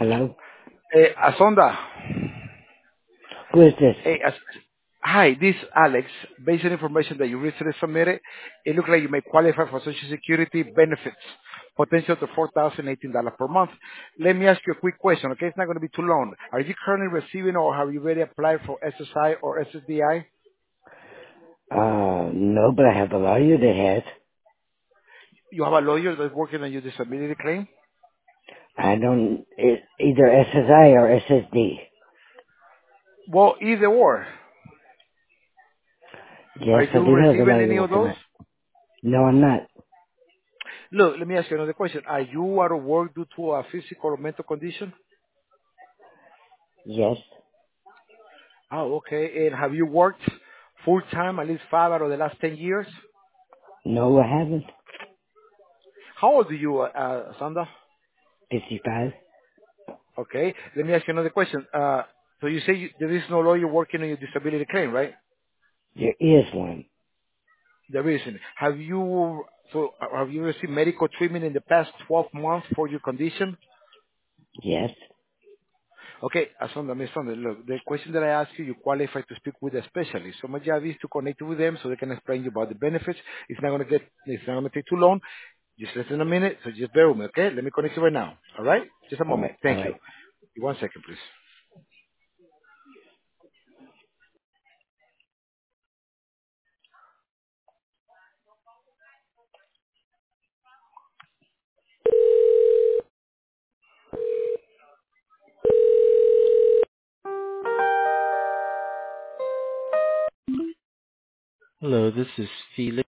Hello? Asonda. Who is this? Hey, hi, this is Alex. Based on information that you recently submitted, it looks like you may qualify for Social Security benefits, potential to $4,018 per month. Let me ask you a quick question, okay? It's not going to be too long. Are you currently receiving or have you already applied for SSI or SSDI? No, but I have a lawyer that has. You have a lawyer that's working on your disability claim? I don't, it's either SSI or SSD. Well, either or. Are Yes, I you do have a receiving lawyer any of working on those? it. No, I'm not. Look, let me ask you another question. Are you out of work due to a physical or mental condition? Yes. Oh, okay. And have you worked full time at least 5 out of the last 10 years? No, I haven't. How old are you, Sandra? 55? Okay. Let me ask you another question. So you say there is no lawyer working on your disability claim, right? There is one. There isn't. Have you received medical treatment in the past 12 months for your condition? Yes. Okay, Asanda, Miss Sandra, look, the question that I asked you, you qualify to speak with a specialist. So my job is to connect you with them so they can explain you about the benefits. It's not gonna take too long. Just less than a minute, so just bear with me, okay? Let me connect you right now. All right? Just a moment. Alright, Thank you. alright. 1 second, please. Hello, this is Felix.